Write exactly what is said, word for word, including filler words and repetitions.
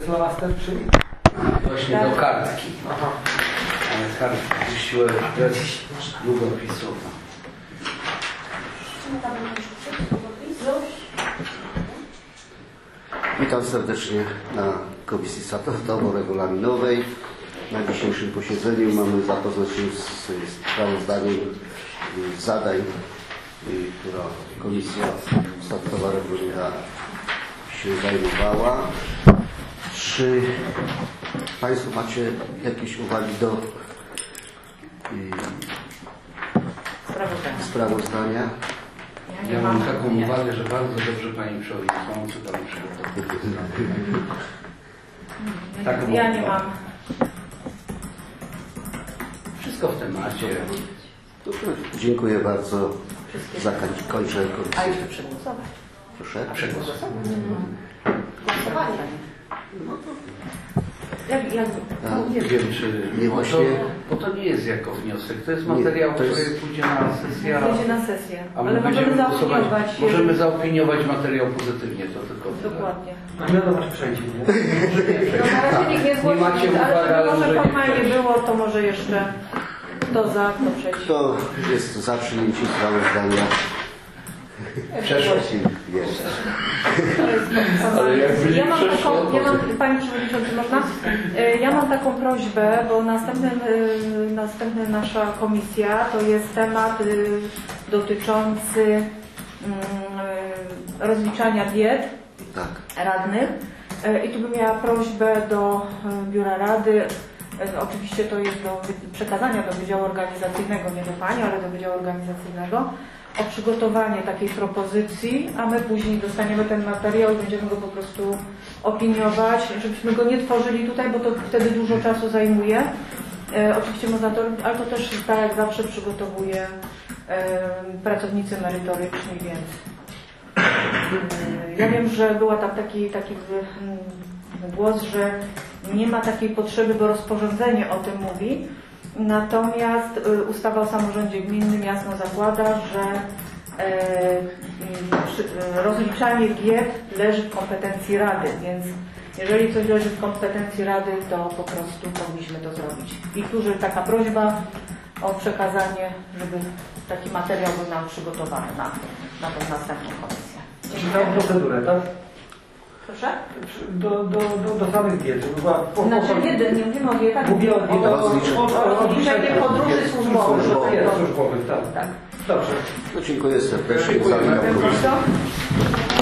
plaster, czyli? Właśnie do kartki. Aha. Ale kartki puściłem bez długopisu. Witam serdecznie na Komisji Statutowo-Regulaminowej. Na dzisiejszym posiedzeniu mamy zapoznać się z sprawozdaniem zadań, która Komisja Statutowo-Regulaminowa się zajmowała. Czy Państwo macie jakieś uwagi do sprawozdania? sprawozdania? Ja, ja mam taką uwagę, że bardzo dobrze Pani Przewodniczący Pan przygotował. Tak, ja nie mam. Wszystko w temacie. Dziękuję bardzo. Zakończę A komisję. jeszcze przegłosować. Proszę. Przegłosować. Głosowanie. Jak, jak, No, nie wiem, czy... Nie bo właśnie... to, bo to nie jest jako wniosek. To jest materiał, Nie, to jest... który pójdzie na sesję. Pójdzie na sesję. A my Ale możemy zaopiniować. Możemy zaopiniować materiał pozytywnie, to tylko... Dokładnie. A wiadomo, że przejdzie, nie? No, na razie nikt nie zgłosił, Nie macie uwagi, ale żeby może że- formalnie było, to może jeszcze kto za, kto przeciw. Kto jest za przyjęciem sprawozdania? Przeszło. Jest. Ale jakby nie Ja mam przeszło, taką, to- ja mam, Panie Przewodniczący, można? E, Ja mam taką prośbę, bo następny, e, następna nasza komisja to jest temat e, dotyczący mm, e, rozliczania diet Tak. radnych. E, I tu bym miała prośbę do e, Biura Rady. E, Oczywiście to jest do wy- przekazania do Wydziału Organizacyjnego, nie do Pani, ale do Wydziału Organizacyjnego, o przygotowanie takiej propozycji, a my później dostaniemy ten materiał i będziemy go po prostu opiniować, żebyśmy go nie tworzyli tutaj, bo to wtedy dużo czasu zajmuje. E, oczywiście można to robić, ale to też tak jak zawsze przygotowuje e, pracownicy merytoryczni, więc e, ja wiem, że była tam taki, taki mm, głos, że nie ma takiej potrzeby, bo rozporządzenie o tym mówi. Natomiast y, ustawa o samorządzie gminnym jasno zakłada, że e, przy, e, rozliczanie diet leży w kompetencji Rady, więc jeżeli coś leży w kompetencji Rady, to po prostu powinniśmy to zrobić. I tu, że taka prośba o przekazanie, żeby taki materiał był nam przygotowany na, na tą następną komisję. Czytałem procedurę, tak? Proszę? Do, do, do, do samych diet. żeby była po- Znaczy po- jeden, nie mówimy o dietach, Mówię o mówimy o, o, o, o rozliczeniu podróży służbowych. Służbowych, jest służbowych, tak. Tak. Dobrze. No, dziękuję serdecznie Dziękuję. za udział w komisji. Proszę.